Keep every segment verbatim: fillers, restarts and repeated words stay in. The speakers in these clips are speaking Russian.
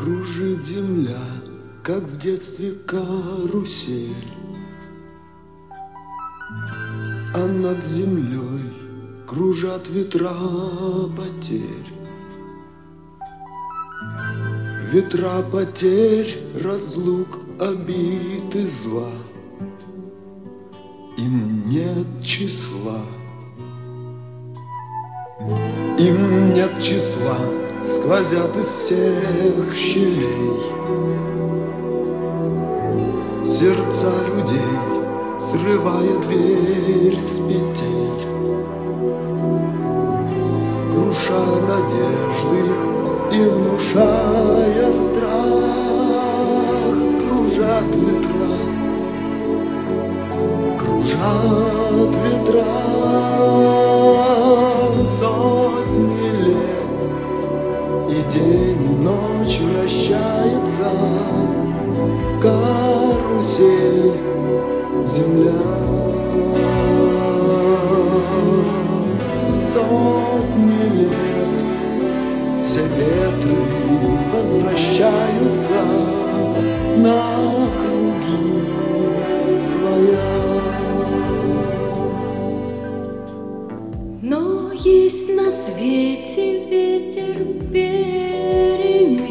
Кружит земля, как в детстве карусель, а над землей кружат ветра потерь. Ветра потерь, разлук, обид и зла, им нет числа, им нет числа, сквозят из всех щелей сердца людей, срывая дверь с петель, круша надежды и внушая страх. Кружат ветра, кружат ветра сотни лет, и день и ночь вращается карусель земля. Сотни лет все ветры возвращаются на круги своя. Но есть на свете ветер перемен,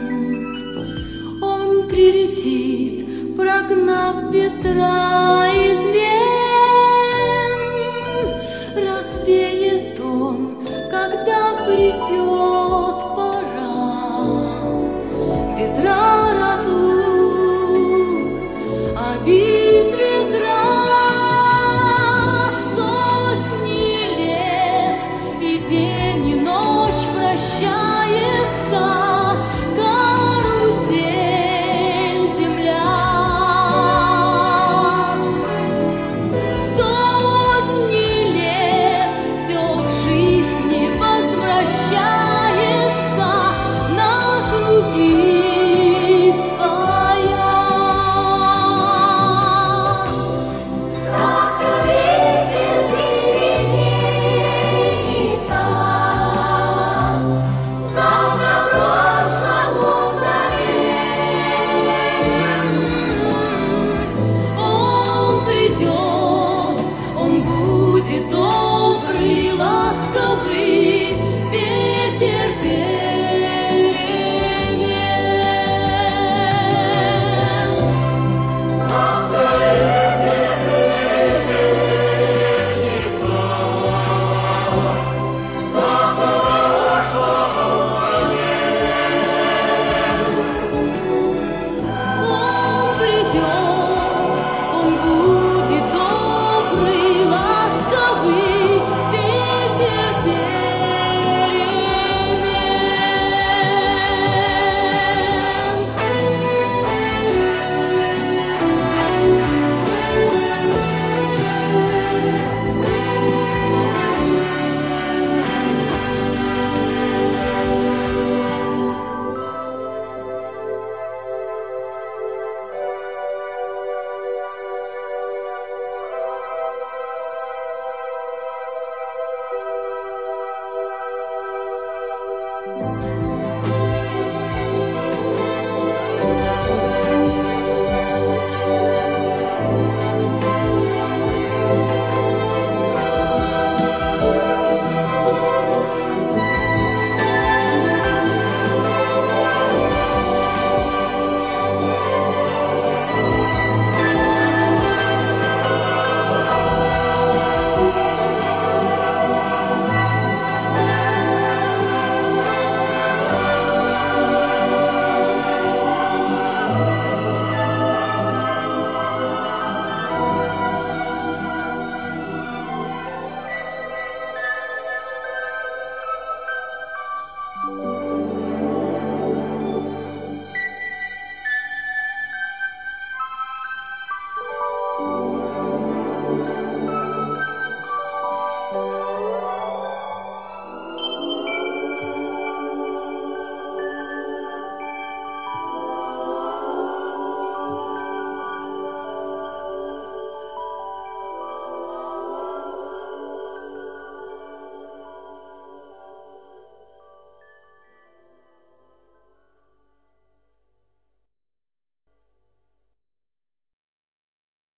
он прилетит, прогнав ветра из